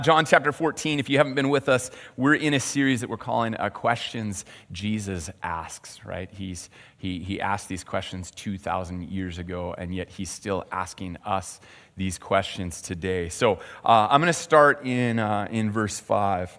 John chapter 14, if you haven't been with us, we're in a series that we're calling Questions Jesus Asks, right? He asked these questions 2,000 years ago, and yet he's still asking us these questions today. So I'm going to start in verse 5.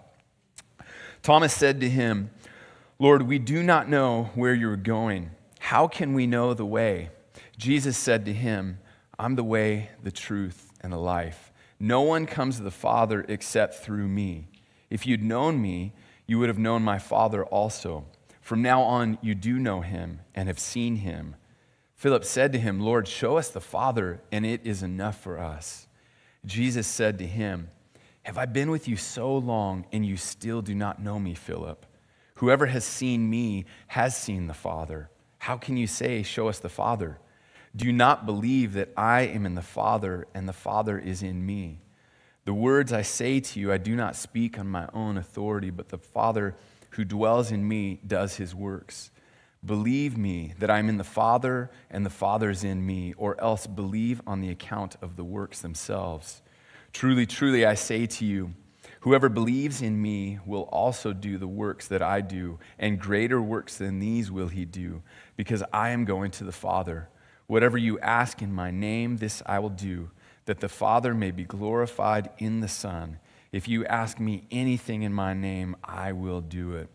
Thomas said to him, "Lord, we do not know where you're going. How can we know the way?" Jesus said to him, "I'm the way, the truth, and the life. No one comes to the Father except through me. If you'd known me, you would have known my Father also. From now on, you do know him and have seen him." Philip said to him, "Lord, show us the Father, and it is enough for us." Jesus said to him, "Have I been with you so long, and you still do not know me, Philip? Whoever has seen me has seen the Father. How can you say, 'Show us the Father'? Do you not believe that I am in the Father and the Father is in me? The words I say to you, I do not speak on my own authority, but the Father who dwells in me does his works. Believe me that I am in the Father and the Father is in me, or else believe on the account of the works themselves. Truly, truly, I say to you, whoever believes in me will also do the works that I do, and greater works than these will he do, because I am going to the Father. Whatever you ask in my name, this I will do, that the Father may be glorified in the Son. If you ask me anything in my name, I will do it."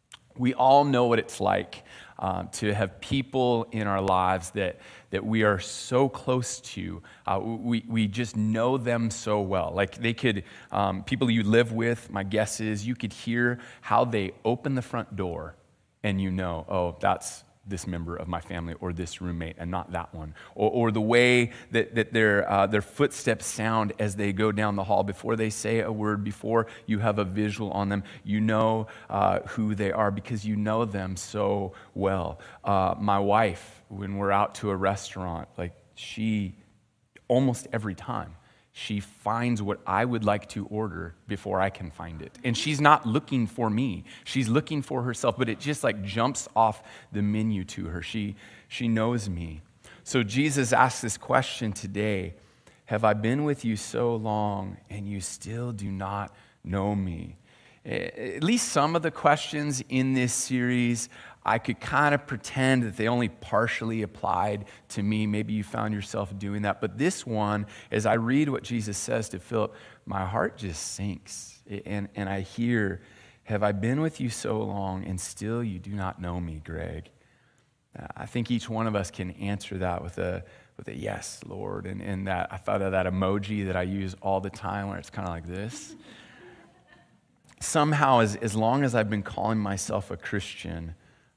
We all know what it's like to have people in our lives that we are so close to. We just know them so well. Like they could, people you live with, my guess is you could hear how they open the front door and you know, oh, that's this member of my family or this roommate and not that one. Or the way that their footsteps sound as they go down the hall before they say a word, before you have a visual on them, you know who they are because you know them so well. My wife, when we're out to a restaurant, like she, almost every time, she finds what I would like to order before I can find it. And she's not looking for me. She's looking for herself, but it just like jumps off the menu to her. She knows me. So Jesus asks this question today, have I been with you so long and you still do not know me? At least some of the questions in this series, I could kind of pretend that they only partially applied to me. Maybe you found yourself doing that. But this one, as I read what Jesus says to Philip, my heart just sinks. And I hear, have I been with you so long and still you do not know me, Greg? I think each one of us can answer that with a yes, Lord. And that I thought of that emoji that I use all the time where it's kind of like this. Somehow, as long as I've been calling myself a Christian,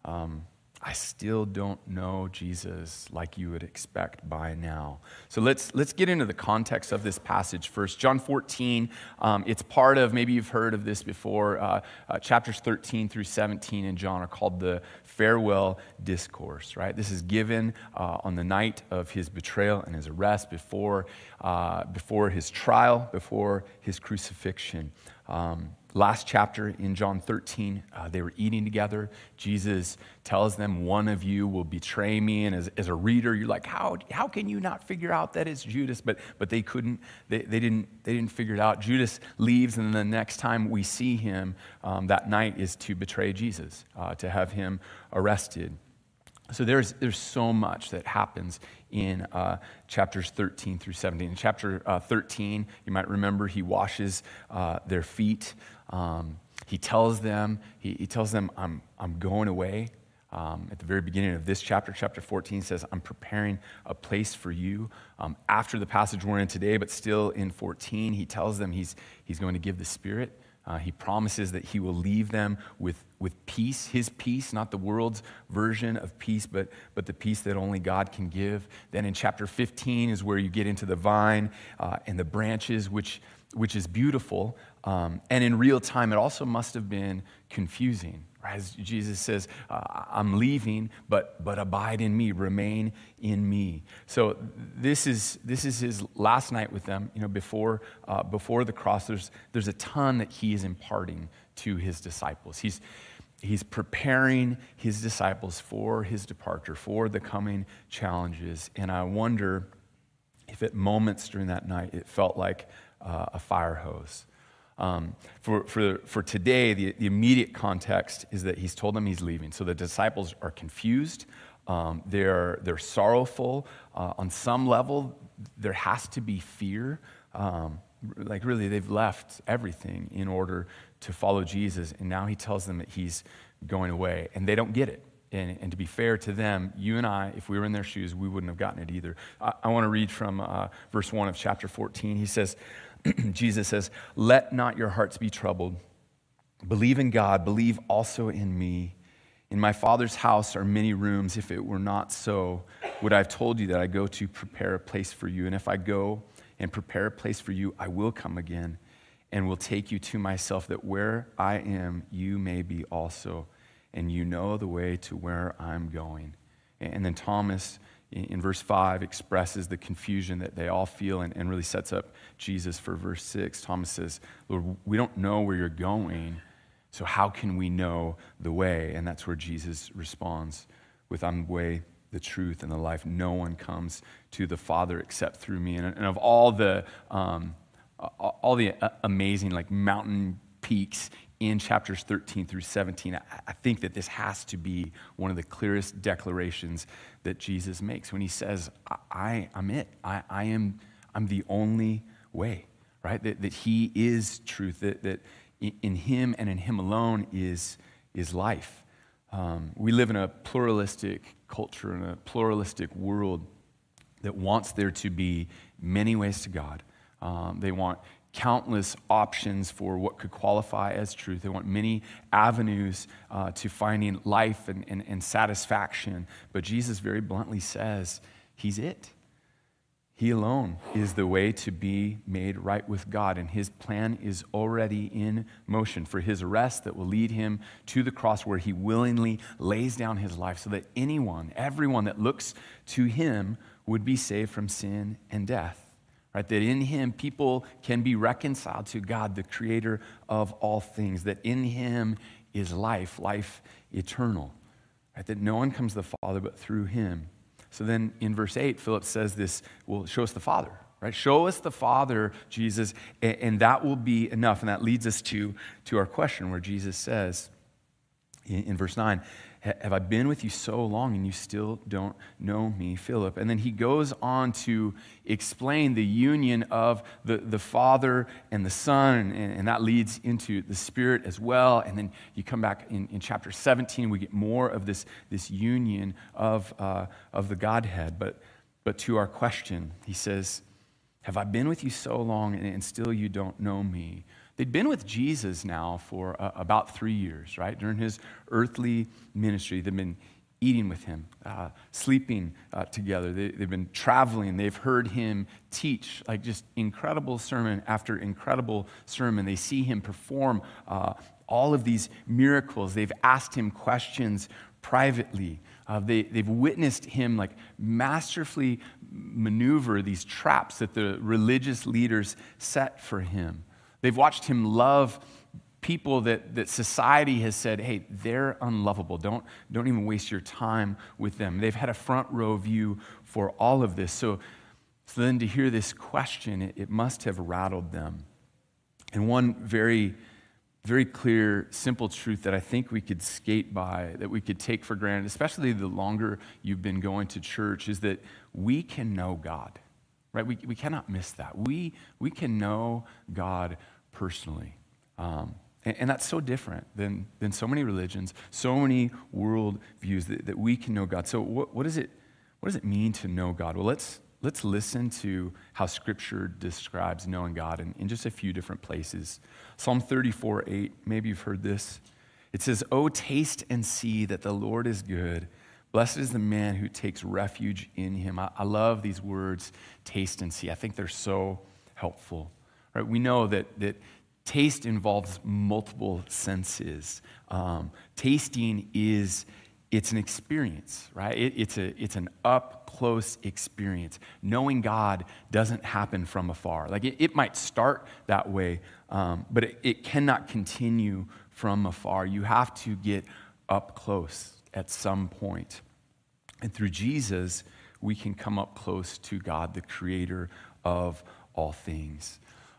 I still don't know Jesus like you would expect by now. So let's get into the context of this passage first. John 14, it's part of, maybe you've heard of this before, chapters 13 through 17 in John are called the farewell discourse, right? This is given on the night of his betrayal and his arrest, before his trial, before his crucifixion. Last chapter in John 13, they were eating together. Jesus tells them, one of you will betray me. And as a reader, you're like, how can you not figure out that it's Judas? But they couldn't. They didn't figure it out. Judas leaves, and the next time we see him that night is to betray Jesus, to have him arrested. So there's so much that happens in chapters 13 through 17. In chapter 13, you might remember he washes their feet. He tells them, I'm going away. At the very beginning of this chapter 14 says, I'm preparing a place for you. After the passage we're in today, but still in 14, he tells them he's going to give the Spirit. He promises that he will leave them with peace, his peace, not the world's version of peace, but the peace that only God can give. Then in chapter 15 is where you get into the vine and the branches, which is beautiful. And in real time, it also must have been confusing. Right? As Jesus says, I'm leaving, but abide in me, remain in me. So this is his last night with them. You know, before the cross, there's a ton that he is imparting to his disciples. He's preparing his disciples for his departure, for the coming challenges. And I wonder if at moments during that night it felt like a fire hose. For today, the immediate context is that he's told them he's leaving. So the disciples are confused. They're sorrowful. On some level, there has to be fear. Like really, they've left everything in order to follow Jesus. And now he tells them that he's going away. And they don't get it. And to be fair to them, you and I, if we were in their shoes, we wouldn't have gotten it either. I want to read from verse 1 of chapter 14. He says, Jesus says, "Let not your hearts be troubled. Believe in God. Believe also in me. In my Father's house are many rooms. If it were not so, would I have told you that I go to prepare a place for you? And if I go and prepare a place for you, I will come again and will take you to myself, that where I am, you may be also. And you know the way to where I'm going." And then Thomas, in verse 5, expresses the confusion that they all feel and really sets up Jesus for verse 6. Thomas says, "Lord, we don't know where you're going, so how can we know the way?" And that's where Jesus responds with, "I'm the way, the truth, and the life. No one comes to the Father except through me." And of all the amazing like mountain peaks in chapters 13 through 17, I think that this has to be one of the clearest declarations that Jesus makes when he says, I'm it. I'm the only way, right? That he is truth, that in him and in him alone is life. We live in a pluralistic culture, in a pluralistic world that wants there to be many ways to God. They want countless options for what could qualify as truth. They want many avenues to finding life and satisfaction. But Jesus very bluntly says, he's it. He alone is the way to be made right with God, and his plan is already in motion for his arrest that will lead him to the cross, where he willingly lays down his life so that everyone that looks to him would be saved from sin and death. Right, that in him people can be reconciled to God, the creator of all things, that in him is life eternal, right, that no one comes to the Father but through him. So then in verse 8, Philip says this, well, show us the Father, right? Show us the Father, Jesus, and that will be enough. And that leads us to our question where Jesus says in verse 9, "Have I been with you so long and you still don't know me, Philip?" And then he goes on to explain the union of the Father and the Son, and that leads into the Spirit as well. And then you come back in chapter 17, we get more of this union of the Godhead. But to our question, he says, "Have I been with you so long and still you don't know me?" They'd been with Jesus now for about 3 years, right? During his earthly ministry, they've been eating with him, sleeping together. They've been traveling. They've heard him teach, like just incredible sermon after incredible sermon. They see him perform all of these miracles. They've asked him questions privately. They've witnessed him like masterfully maneuver these traps that the religious leaders set for him. They've watched him love people that society has said, hey, they're unlovable. Don't even waste your time with them. They've had a front row view for all of this. So then to hear this question, it must have rattled them. And one very, very clear, simple truth that I think we could skate by, that we could take for granted, especially the longer you've been going to church, is that we can know God. Right? We cannot miss that. We can know God personally. And that's so different than so many religions, so many world views that we can know God. So what does it mean to know God? Well, let's listen to how Scripture describes knowing God in just a few different places. Psalm 34:8, maybe you've heard this. It says, "Oh, taste and see that the Lord is good. Blessed is the man who takes refuge in him." I love these words, taste and see. I think they're so helpful. Right? We know that taste involves multiple senses. Tasting it's an experience, right? It's an up-close experience. Knowing God doesn't happen from afar. Like it might start that way, but it cannot continue from afar. You have to get up close at some point. And through Jesus, we can come up close to God, the creator of all things.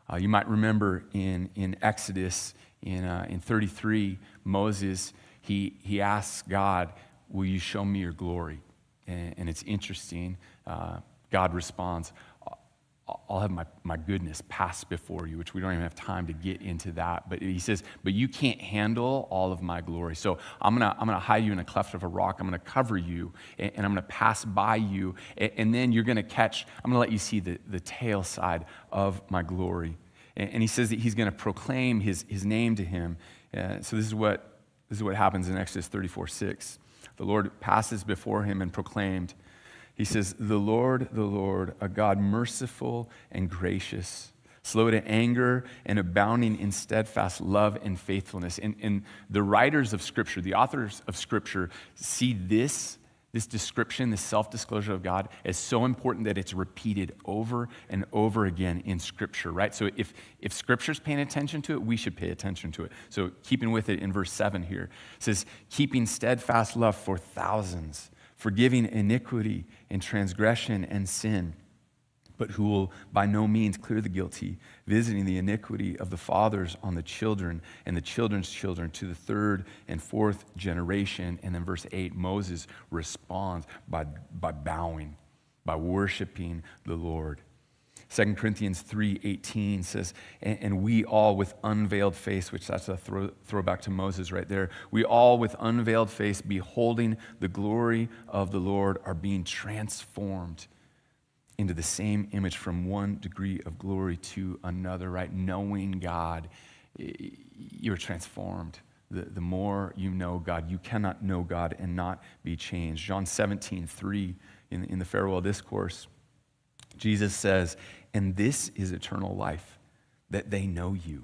You might remember in Exodus, in 33, Moses, he asks God, will you show me your glory? And it's interesting. God responds, I'll have my goodness pass before you, which we don't even have time to get into that. But he says, but you can't handle all of my glory. So I'm gonna hide you in a cleft of a rock. I'm gonna cover you, and I'm gonna pass by you. And then you're gonna I'm gonna let you see the tail side of my glory. And he says that he's gonna proclaim his name to him. So this is what happens in Exodus 34:6. The Lord passes before him and proclaimed, he says, the Lord, a God merciful and gracious, slow to anger and abounding in steadfast love and faithfulness. And the writers of Scripture, the authors of Scripture, see this description, this self-disclosure of God as so important that it's repeated over and over again in Scripture, right? So if Scripture's paying attention to it, we should pay attention to it. So keeping with it in verse 7 here, it says, keeping steadfast love for thousands, forgiving iniquity and transgression and sin, but who will by no means clear the guilty, visiting the iniquity of the fathers on the children and the children's children to the third and fourth generation. And then verse 8, Moses responds by bowing, by worshiping the Lord. 2 Corinthians 3:18 says, and we all with unveiled face, which that's a throwback to Moses right there, we all with unveiled face, beholding the glory of the Lord, are being transformed into the same image from one degree of glory to another, right? Knowing God, you're transformed. The more you know God, you cannot know God and not be changed. John 17:3 in the farewell discourse, Jesus says, and this is eternal life, that they know you,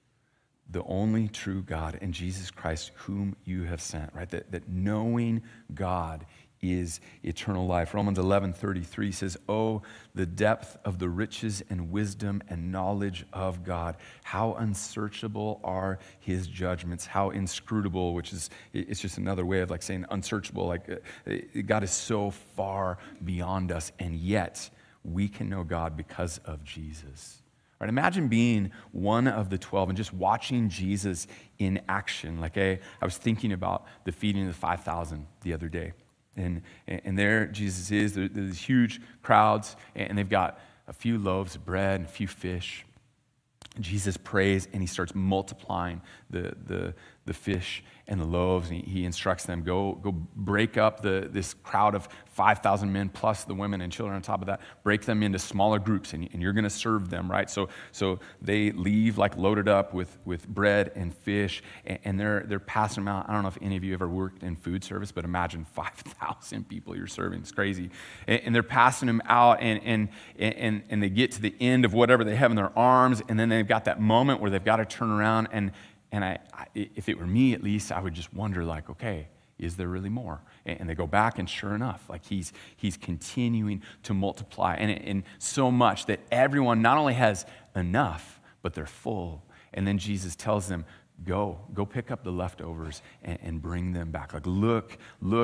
the only true God, and Jesus Christ, whom you have sent, right? That knowing God is eternal life. Romans 11:33 says, oh, the depth of the riches and wisdom and knowledge of God. How unsearchable are his judgments, how inscrutable, which is, it's just another way of like saying unsearchable. Like God is so far beyond us, and yet we can know God because of Jesus. Right? Imagine being one of the 12 and just watching Jesus in action. Like I was thinking about the feeding of the 5,000 the other day. And there Jesus is. There's these huge crowds, and they've got a few loaves of bread and a few fish. Jesus prays, and he starts multiplying the fish and the loaves, and he instructs them, go break up this crowd of 5,000 men plus the women and children on top of that, break them into smaller groups, and you're going to serve them, right? So they leave like loaded up with bread and fish, and they're passing them out. I don't know if any of you ever worked in food service, but imagine 5,000 people you're serving. It's crazy. And they're passing them out, and they get to the end of whatever they have in their arms, and then they've got that moment where they've got to turn around, and I, if it were me, at least, I would just wonder, like, okay, is there really more? And they go back, and sure enough, like he's continuing to multiply, and so much that everyone not only has enough, but they're full. And then Jesus tells them, go pick up the leftovers and bring them back. Like look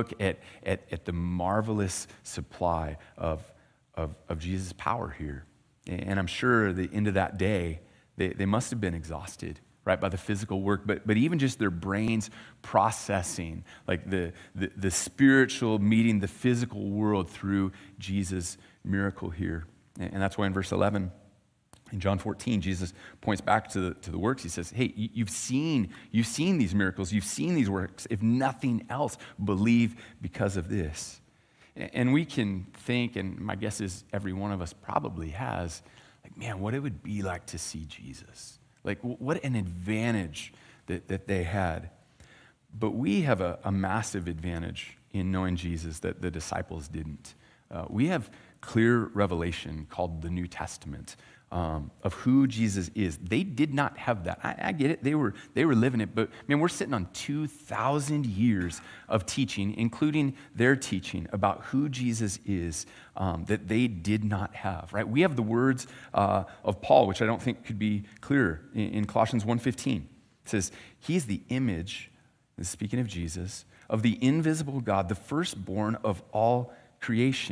at the marvelous supply of Jesus' power here. And I'm sure at the end of that day, they must have been exhausted, right, by the physical work, but even just their brains processing, like the spiritual meeting the physical world through Jesus' miracle here. And that's why in verse 11, in John 14, Jesus points back to the works. He says, hey, you've seen these miracles, you've seen these works. If nothing else, believe because of this. And we can think, and my guess is every one of us probably has, like, man, what it would be like to see Jesus. Like, what an advantage that they had. But we have a massive advantage in knowing Jesus that the disciples didn't. We have clear revelation called the New Testament of who Jesus is. They did not have that. I get it. They were living it. But, man, we're sitting on 2,000 years of teaching, including their teaching about who Jesus is, that they did not have, right? We have the words of Paul, which I don't think could be clearer, in Colossians 1:15. It says, he's the image, speaking of Jesus, of the invisible God, the firstborn of all creation.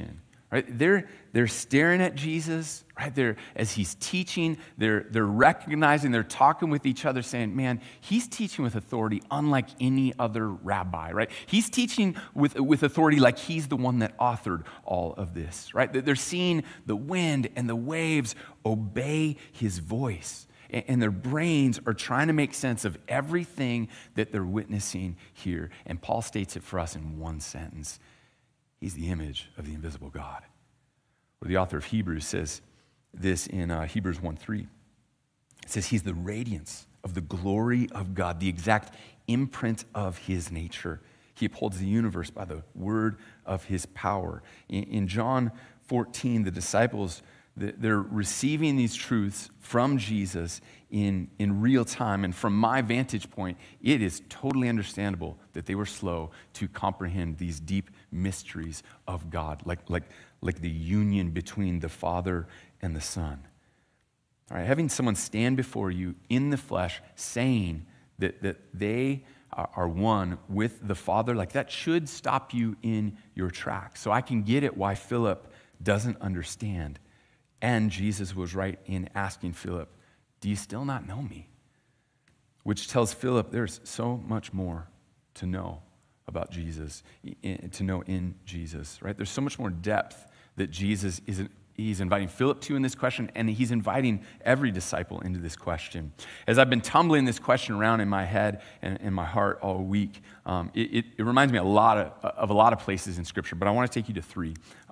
right? They're staring at Jesus, right? As he's teaching, they're recognizing, they're talking with each other, saying, man, he's teaching with authority unlike any other rabbi, right? He's teaching with authority like he's the one that authored all of this, right? They're seeing the wind and the waves obey his voice. And their brains are trying to make sense of everything that they're witnessing here. And Paul states it for us in one sentence. He's the image of the invisible God. Or the author of Hebrews says this in Hebrews 1:3. It says he's the radiance of the glory of God, the exact imprint of his nature. He upholds the universe by the word of his power. In John 14, the disciples, they're receiving these truths from Jesus in real time. And from my vantage point, it is totally understandable that they were slow to comprehend these deep mysteries of God, like the union between the Father and the Son. All right, having someone stand before you in the flesh saying that they are one with the Father, like that should stop you in your tracks. So I can get it why Philip doesn't understand. And Jesus was right in asking Philip, do you still not know me? Which tells Philip there's so much more to know about Jesus, to know in Jesus, right? There's so much more depth that Jesus he's inviting Philip to in this question, and he's inviting every disciple into this question. As I've been tumbling this question around in my head and in my heart all week, it reminds me of a lot of places in Scripture, but I want to take you to three.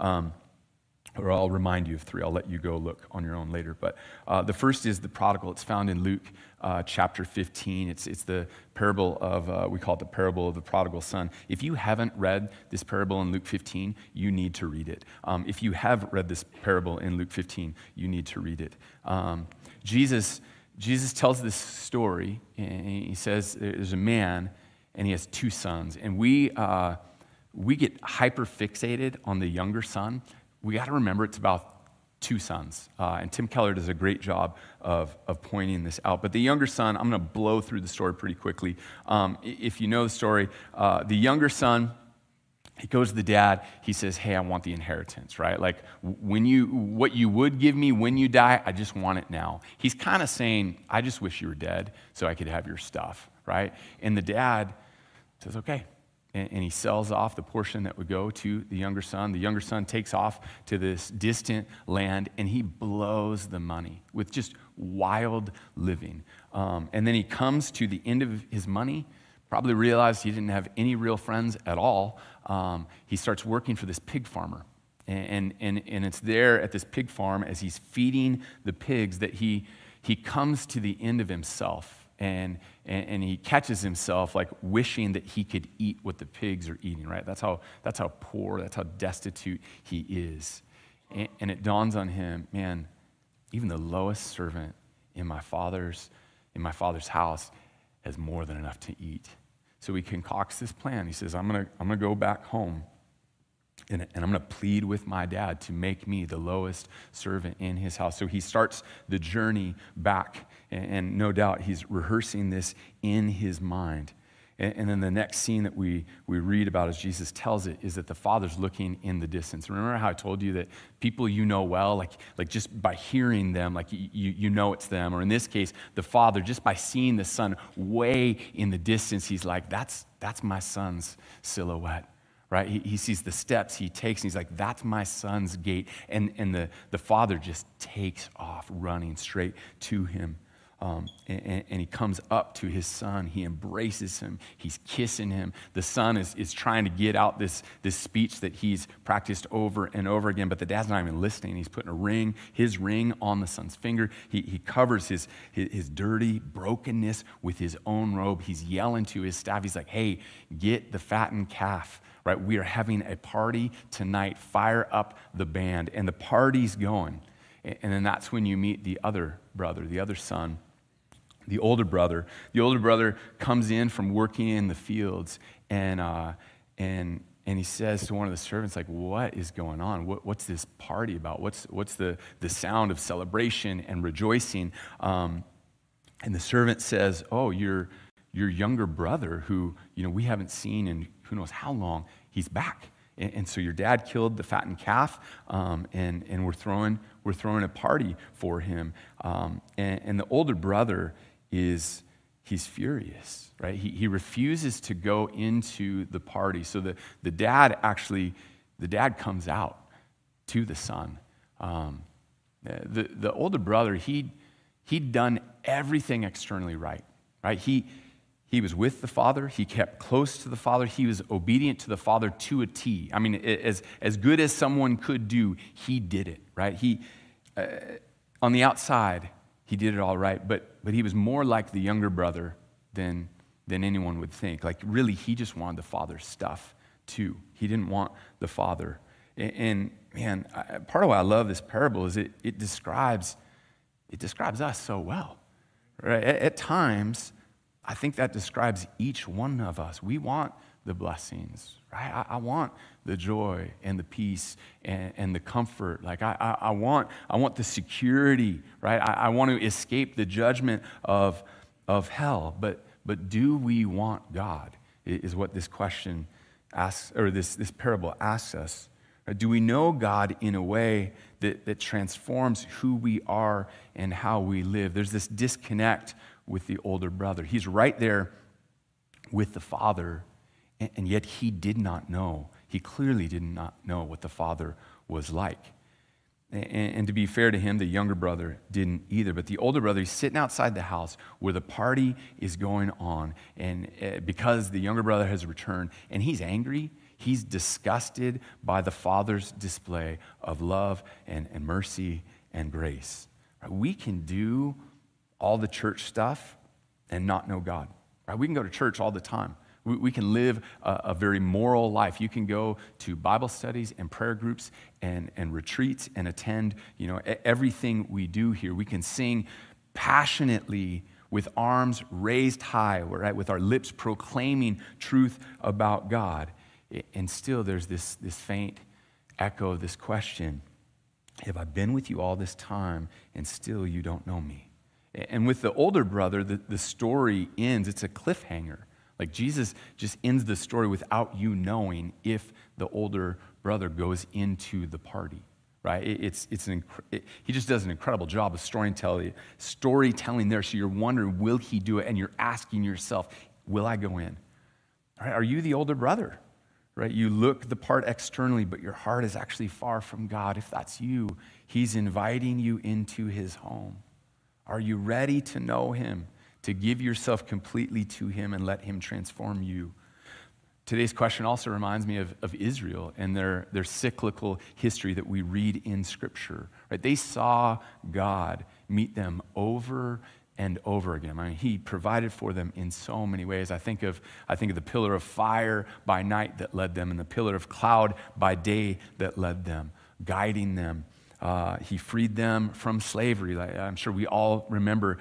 Or I'll remind you of three. I'll let you go look on your own later. But the first is the prodigal. It's found in Luke chapter 15. It's the parable of, we call it the parable of the prodigal son. If you haven't read this parable in Luke 15, you need to read it. If you have read this parable in Luke 15, you need to read it. Jesus tells this story, and he says there's a man, and he has two sons. And we get hyper-fixated on the younger son. We got to remember it's about two sons. And Tim Keller does a great job of pointing this out. But the younger son, I'm going to blow through the story pretty quickly. If you know the story, the younger son, he goes to the dad. He says, hey, I want the inheritance, right? Like what you would give me when you die, I just want it now. He's kind of saying, I just wish you were dead so I could have your stuff, right? And the dad says, okay. And he sells off the portion that would go to the younger son. The younger son takes off to this distant land, and he blows the money with just wild living. And then he comes to the end of his money, probably realized he didn't have any real friends at all. He starts working for this pig farmer. And it's there at this pig farm as he's feeding the pigs that he comes to the end of himself. And he catches himself like wishing that he could eat what the pigs are eating, right? That's how poor, that's how destitute he is. And it dawns on him, man, even the lowest servant in my father's house has more than enough to eat. So he concocts this plan. He says, I'm gonna go back home. And I'm going to plead with my dad to make me the lowest servant in his house. So he starts the journey back, and no doubt he's rehearsing this in his mind. And then the next scene that we read about as Jesus tells it is that the father's looking in the distance. Remember how I told you that people you know well, like just by hearing them, like you know it's them. Or in this case, the father, just by seeing the son way in the distance, he's like, that's my son's silhouette. Right? He sees the steps he takes, and he's like, that's my son's gate. And the father just takes off running straight to him. And he comes up to his son. He embraces him. He's kissing him. The son is trying to get out this speech that he's practiced over and over again, but the dad's not even listening. He's putting his ring on the son's finger. He covers his dirty brokenness with his own robe. He's yelling to his staff. He's like, hey, get the fattened calf. Right, we are having a party tonight. Fire up the band. And the party's going. And then that's when you meet the other brother, the other son, the older brother. The older brother comes in from working in the fields, and he says to one of the servants, like, what is going on? What's this party about? What's the sound of celebration and rejoicing? And the servant says, oh, your younger brother who we haven't seen in who knows how long, he's back And so your dad killed the fattened calf, and we're throwing a party for him. And the older brother he's furious, right? He refuses to go into the party. So the dad comes out to the son. The older brother, he'd done everything externally right? He was with the Father. He kept close to the Father. He was obedient to the Father to a T. I mean, as good as someone could do, he did it, right? On the outside, he did it all right, but he was more like the younger brother than anyone would think. Like, really, he just wanted the Father's stuff, too. He didn't want the Father. And man, part of why I love this parable is it describes us so well, right? At times, I think that describes each one of us. We want the blessings, right? I want the joy and the peace and the comfort. Like I want the security, right? I want to escape the judgment of hell. But do we want God? Is what this question asks, or this parable asks us. Do we know God in a way that transforms who we are and how we live? There's this disconnect with the older brother. He's right there with the Father, and yet he did not know. He clearly did not know what the Father was like. And to be fair to him, the younger brother didn't either. But the older brother, he's sitting outside the house where the party is going on, and because the younger brother has returned, and he's angry. He's disgusted by the Father's display of love and mercy and grace. We can do all the church stuff and not know God. Right? We can go to church all the time. We can live a very moral life. You can go to Bible studies and prayer groups and retreats and attend, everything we do here. We can sing passionately with arms raised high, right? With our lips proclaiming truth about God. And still there's this faint echo of this question: have I been with you all this time and still you don't know me? And with the older brother, the story ends. It's a cliffhanger. Like, Jesus just ends the story without you knowing if the older brother goes into the party, right? He just does an incredible job of storytelling there. So you're wondering, will he do it? And you're asking yourself, will I go in? All right, are you the older brother? Right? You look the part externally, but your heart is actually far from God. If that's you, he's inviting you into his home. Are you ready to know him, to give yourself completely to him and let him transform you? Today's question also reminds me of Israel and their cyclical history that we read in Scripture. Right? They saw God meet them over and over again. I mean, he provided for them in so many ways. I think of the pillar of fire by night that led them, and the pillar of cloud by day that led them, guiding them. He freed them from slavery. I'm sure we all remember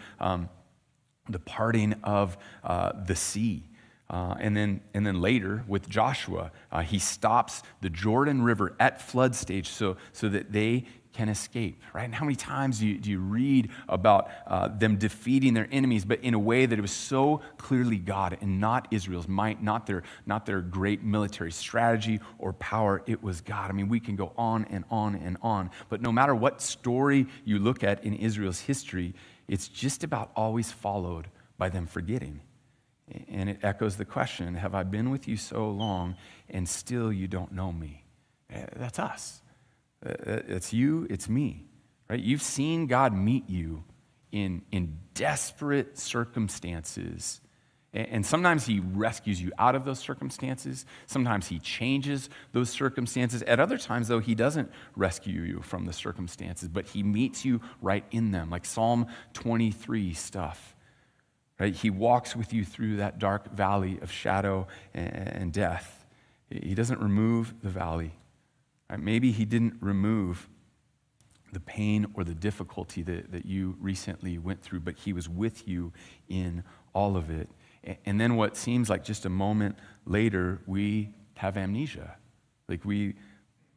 the parting of the sea. And then later with Joshua, he stops the Jordan River at flood stage so that they can escape, right? And how many times do you read about them defeating their enemies, but in a way that it was so clearly God and not Israel's might, not their great military strategy or power. It was God. I mean, we can go on and on and on. But no matter what story you look at in Israel's history, it's just about always followed by them forgetting. And it echoes the question, have I been with you so long and still you don't know me? That's us. It's you, it's me, right? You've seen God meet you in desperate circumstances. And sometimes he rescues you out of those circumstances. Sometimes he changes those circumstances. At other times, though, he doesn't rescue you from the circumstances, but he meets you right in them, like Psalm 23 stuff. Right? He walks with you through that dark valley of shadow and death. He doesn't remove the valley. Right? Maybe he didn't remove the pain or the difficulty that you recently went through, but he was with you in all of it. And then what seems like just a moment later, we have amnesia. Like we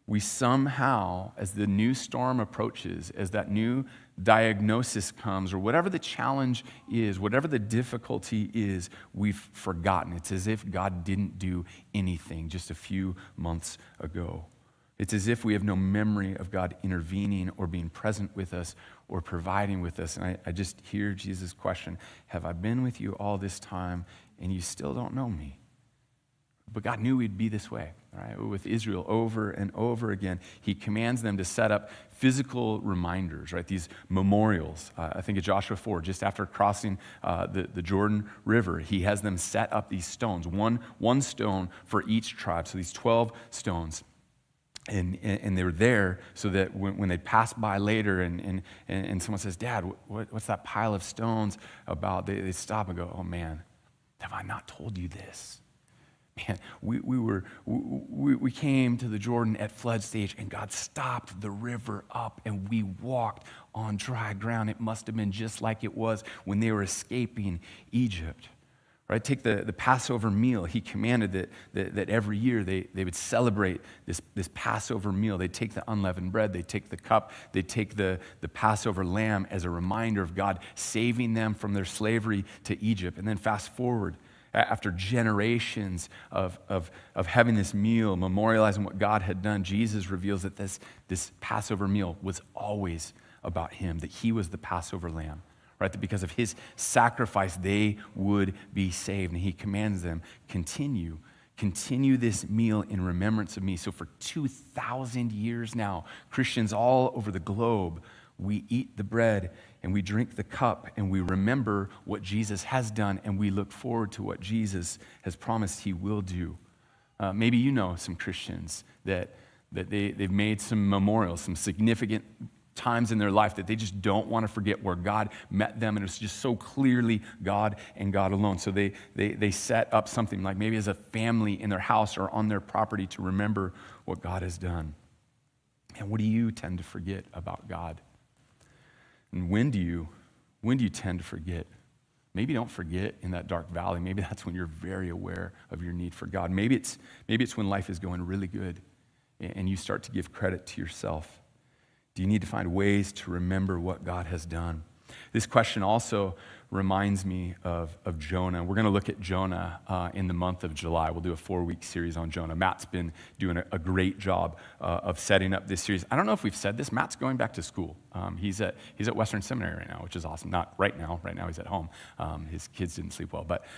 we somehow, as the new storm approaches, as that new diagnosis comes, or whatever the challenge is, whatever the difficulty is, we've forgotten. It's as if God didn't do anything just a few months ago. It's as if we have no memory of God intervening or being present with us or providing with us. And I just hear Jesus' question, have I been with you all this time and you still don't know me? But God knew we'd be this way, right? With Israel over and over again, he commands them to set up physical reminders, right? These memorials. I think of Joshua 4, just after crossing the Jordan River, he has them set up these stones, one stone for each tribe. So these 12 stones. And they were there so that when they pass by later and someone says, Dad, what's that pile of stones about? They stop and go, oh man, have I not told you this? Man, we came to the Jordan at flood stage, and God stopped the river up, and we walked on dry ground. It must have been just like it was when they were escaping Egypt. Right? Take the Passover meal. He commanded that every year they would celebrate this Passover meal. They'd take the unleavened bread, they'd take the cup, they'd take the Passover lamb as a reminder of God saving them from their slavery to Egypt. And then fast forward, after generations of having this meal, memorializing what God had done, Jesus reveals that this Passover meal was always about him, that he was the Passover lamb, right? That because of his sacrifice, they would be saved. And he commands them, continue this meal in remembrance of me. So for 2,000 years now, Christians all over the globe, we eat the bread and we drink the cup and we remember what Jesus has done and we look forward to what Jesus has promised he will do. Maybe you know some Christians that they've made some memorials, some significant times in their life that they just don't want to forget where God met them, and it's just so clearly God and God alone. So they set up something like maybe as a family in their house or on their property to remember what God has done. And what do you tend to forget about God? And when do you tend to forget? Maybe don't forget in that dark valley. Maybe that's when you're very aware of your need for God. Maybe it's when life is going really good and you start to give credit to yourself. Do you need to find ways to remember what God has done? This question also reminds me of Jonah. We're going to look at Jonah in the month of July. We'll do a 4-week series on Jonah. Matt's been doing a great job of setting up this series. I don't know if we've said this. Matt's going back to school. He's at Western Seminary right now, which is awesome. Not right now. Right now he's at home. His kids didn't sleep well. But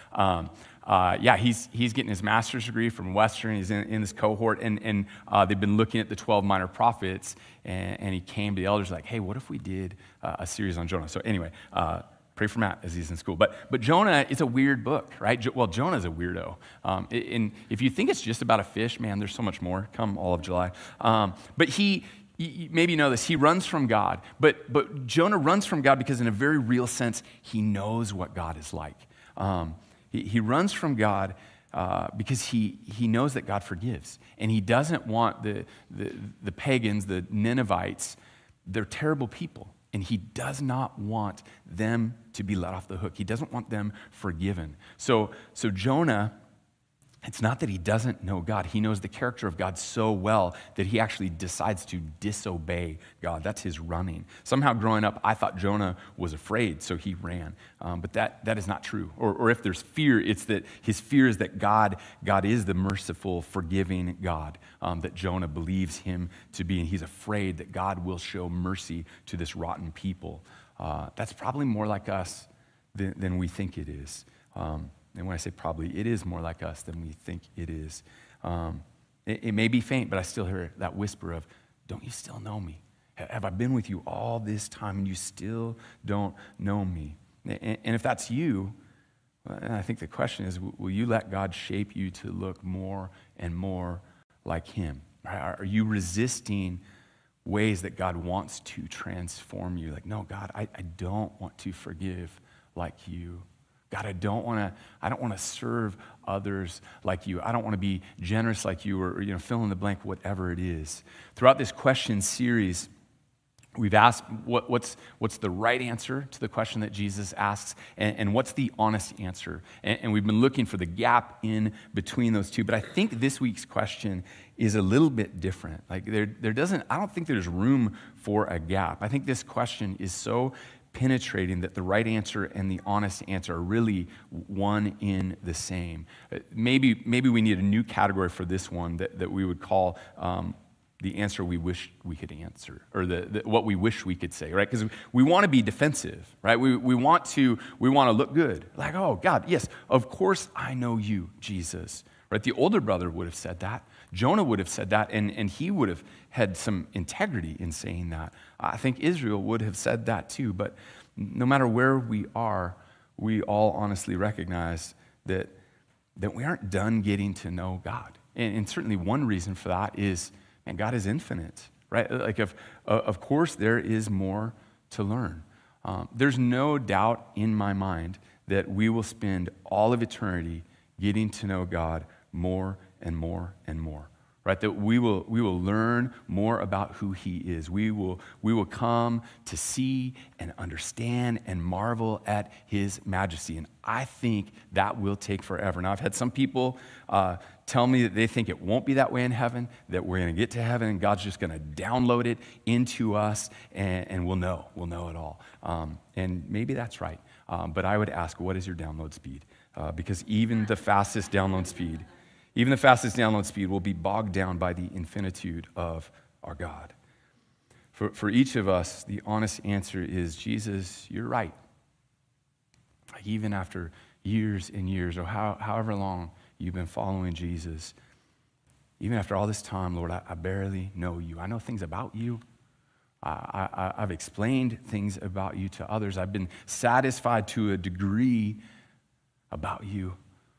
he's getting his master's degree from Western. He's in this cohort. And they've been looking at the 12 minor prophets. And he came to the elders like, hey, what if we did a series on Jonah? So anyway, pray for Matt as he's in school. But Jonah is a weird book, right? Well, Jonah's a weirdo. And if you think it's just about a fish, man, there's so much more come all of July. But he maybe you know this, he runs from God. But Jonah runs from God because in a very real sense, he knows what God is like. He runs from God because he knows that God forgives. And he doesn't want the pagans, the Ninevites, they're terrible people. And he does not want them to be let off the hook. He doesn't want them forgiven. So Jonah, it's not that he doesn't know God. He knows the character of God so well that he actually decides to disobey God. That's his running. Somehow growing up, I thought Jonah was afraid, so he ran. But that is not true. Or if there's fear, it's that his fear is that God is the merciful, forgiving God that Jonah believes him to be. And he's afraid that God will show mercy to this rotten people. That's probably more like us than we think it is. And when I say probably, it is more like us than we think it is. It may be faint, but I still hear that whisper of, don't you still know me? Have I been with you all this time and you still don't know me? And if that's you, I think the question is, will you let God shape you to look more and more like him? Are you resisting ways that God wants to transform you? Like, no, God, I don't want to forgive like you. God, I don't want to serve others like you. I don't want to be generous like you, or fill in the blank, whatever it is. Throughout this question series, We've asked what's the right answer to the question that Jesus asks, and what's the honest answer. And we've been looking for the gap in between those two. But I think this week's question is a little bit different. Like I don't think there's room for a gap. I think this question is so penetrating that the right answer and the honest answer are really one in the same. Maybe we need a new category for this one that we would call the answer we wish we could answer, or what we wish we could say, right? Because we want to be defensive, right? We want to look good. Like, oh, God, yes, of course I know you, Jesus, right? The older brother would have said that. Jonah would have said that, and he would have had some integrity in saying that. I think Israel would have said that too, but no matter where we are, we all honestly recognize that we aren't done getting to know God. And certainly one reason for that is, and God is infinite, right? Like, of course, there is more to learn. There's no doubt in my mind that we will spend all of eternity getting to know God more and more and more, right? That we will learn more about who He is. We will come to see and understand and marvel at His majesty. And I think that will take forever. Now, I've had some people tell me that they think it won't be that way in heaven, that we're going to get to heaven and God's just going to download it into us and we'll know it all. And maybe that's right. But I would ask, what is your download speed? Because even the fastest download speed will be bogged down by the infinitude of our God. For each of us, the honest answer is, Jesus, you're right. Like, even after years and years, or however long you've been following Jesus, even after all this time, Lord, I barely know you. I know things about you. I've explained things about you to others. I've been satisfied to a degree about you.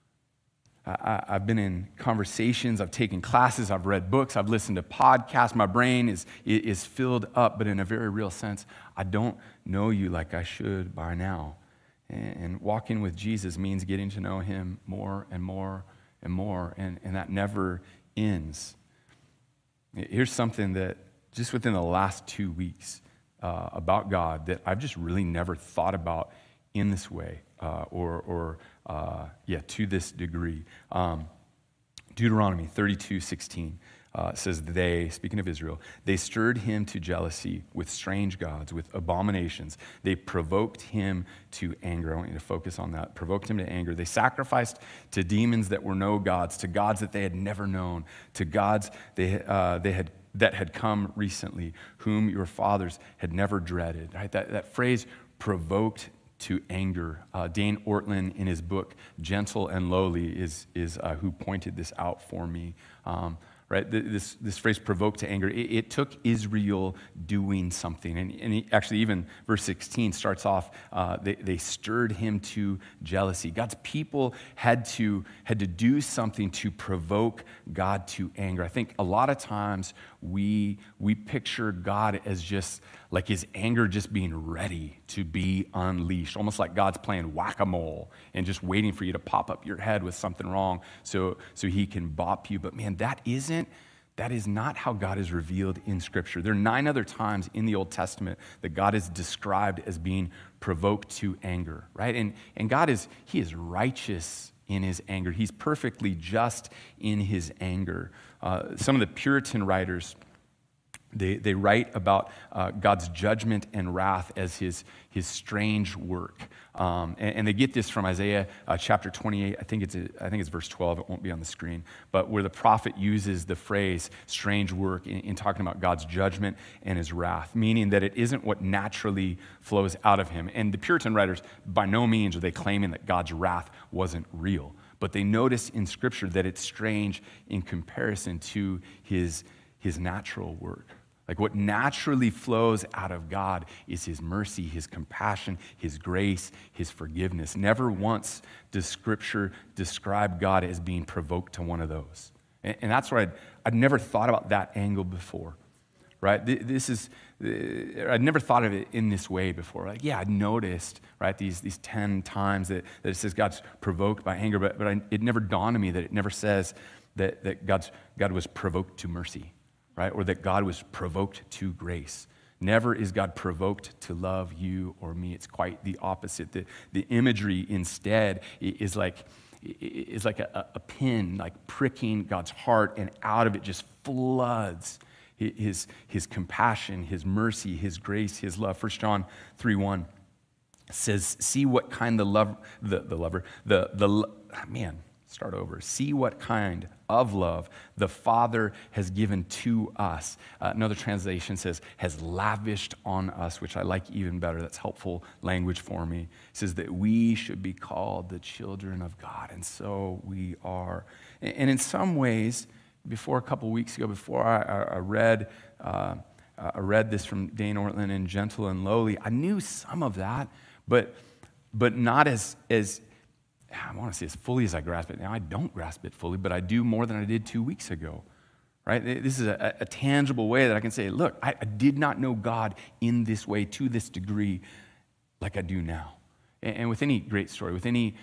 I've been in conversations, I've taken classes, I've read books, I've listened to podcasts. My brain is filled up, but in a very real sense, I don't know you like I should by now. And walking with Jesus means getting to know Him more and more and more, and that never ends. Here's something that just within the last 2 weeks about God that I've just really never thought about in this way, to this degree. Deuteronomy 32:16 says, speaking of Israel, they stirred him to jealousy with strange gods, with abominations. They provoked him to anger. I want you to focus on that. Provoked him to anger. They sacrificed to demons that were no gods, to gods that they had never known, to gods that had come recently, whom your fathers had never dreaded. Right? That phrase, provoked to anger. Dane Ortlund, in his book, Gentle and Lowly, is who pointed this out for me. Right? This phrase, provoked to anger, it took Israel doing something. And actually, even verse 16 starts off, they stirred him to jealousy. God's people had to do something to provoke God to anger. I think a lot of times we picture God as just like His anger just being ready to be unleashed, almost like God's playing whack-a-mole and just waiting for you to pop up your head with something wrong so He can bop you. But man, that is not how God is revealed in Scripture. There are 9 other times in the Old Testament that God is described as being provoked to anger, right? And God He is righteous in His anger. He's perfectly just in His anger. Some of the Puritan writers, they write about God's judgment and wrath as His strange work. And they get this from Isaiah chapter 28. I think it's verse 12. It won't be on the screen. But where the prophet uses the phrase strange work in talking about God's judgment and His wrath, meaning that it isn't what naturally flows out of Him. And the Puritan writers, by no means are they claiming that God's wrath wasn't real. But they notice in Scripture that it's strange in comparison to His natural work. Like, what naturally flows out of God is His mercy, His compassion, His grace, His forgiveness. Never once does Scripture describe God as being provoked to one of those. And that's where I'd never thought about that angle before, right? I'd never thought of it in this way before. Like, yeah, I'd noticed, right, these 10 times that it says God's provoked by anger, but it never dawned on me that it never says that God was provoked to mercy. Right? Or that God was provoked to grace. Never is God provoked to love you or me. It's quite the opposite. The imagery instead is like a pin, like pricking God's heart, and out of it just floods his compassion, his mercy, his grace, his love. 1 John 3:1 says, see what kind see what kind of love the Father has given to us. Another translation says, has lavished on us, which I like even better. That's helpful language for me. It says that we should be called the children of God, and so we are. And in some ways, a couple weeks ago, before I read this from Dane Ortlund in Gentle and Lowly, I knew some of that, but not as I want to say as fully as I grasp it. Now, I don't grasp it fully, but I do more than I did 2 weeks ago, right? This is a tangible way that I can say, look, I did not know God in this way, to this degree, like I do now. And with any great story, with any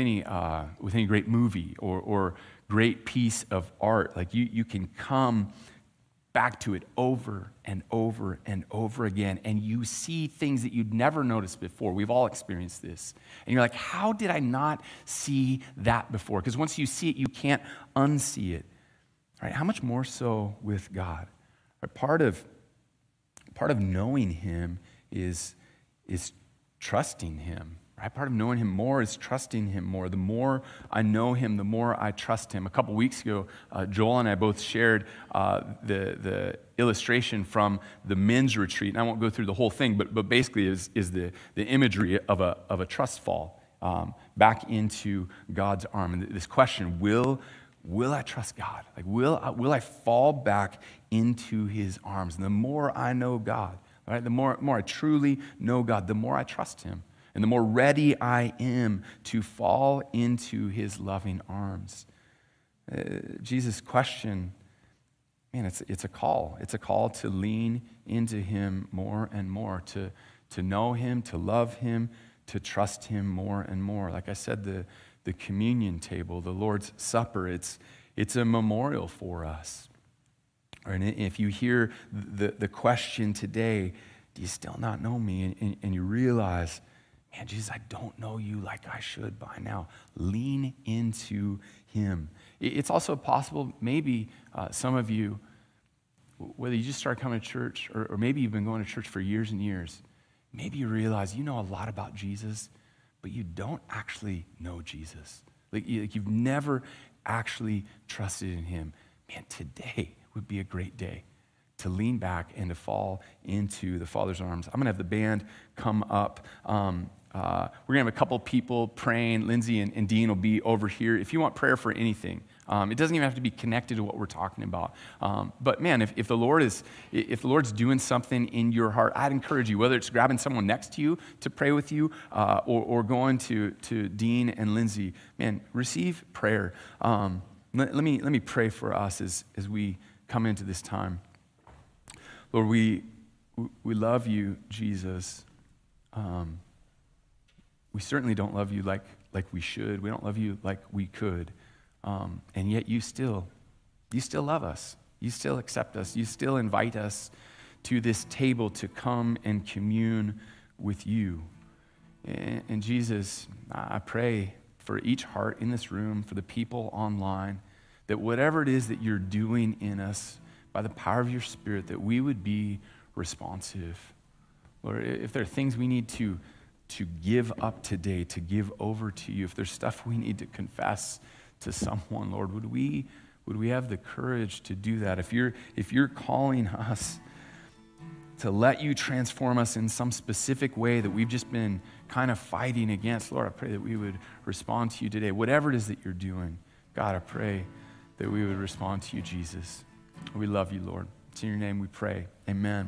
great movie or great piece of art, like you can come back to it over and over and over again, and you see things that you'd never noticed before. We've all experienced this. And you're like, how did I not see that before? Because once you see it, you can't unsee it. Right? How much more so with God? Right? Part of knowing him is trusting him. Right? Part of knowing him more is trusting him more. The more I know him, the more I trust him. A couple weeks ago, Joel and I both shared the illustration from the men's retreat. And I won't go through the whole thing, but basically is the imagery of a trust fall back into God's arm. And this question, will I trust God? Like, will I fall back into his arms? And the more I know God, right, the more I truly know God, the more I trust him. And the more ready I am to fall into his loving arms. Jesus' question, man, it's a call. It's a call to lean into him more and more, to know him, to love him, to trust him more and more. Like I said, the communion table, the Lord's Supper, it's a memorial for us. And if you hear the question today, do you still not know me? And you realize, man, Jesus, I don't know you like I should by now. Lean into him. It's also possible, maybe some of you, whether you just started coming to church or maybe you've been going to church for years and years, maybe you realize you know a lot about Jesus, but you don't actually know Jesus. Like you've never actually trusted in him. Man, today would be a great day to lean back and to fall into the Father's arms. I'm going to have the band come up. We're going to have a couple people praying. Lindsay and Dean will be over here. If you want prayer for anything, it doesn't even have to be connected to what we're talking about. But man, if the Lord's doing something in your heart, I'd encourage you, whether it's grabbing someone next to you to pray with you, or going to Dean and Lindsay, man, receive prayer. Let me pray for us as we come into this time. Lord, we love you, Jesus. We certainly don't love you like we should. We don't love you like we could. And yet you still love us. You still accept us. You still invite us to this table to come and commune with you. And Jesus, I pray for each heart in this room, for the people online, that whatever it is that you're doing in us, by the power of your Spirit, that we would be responsive. Lord, if there are things we need to give up today, to give over to you, if there's stuff we need to confess to someone, Lord, would we have the courage to do that? If you're calling us to let you transform us in some specific way that we've just been kind of fighting against, Lord, I pray that we would respond to you today. Whatever it is that you're doing, God, I pray that we would respond to you, Jesus. We love you, Lord. It's in your name we pray. Amen.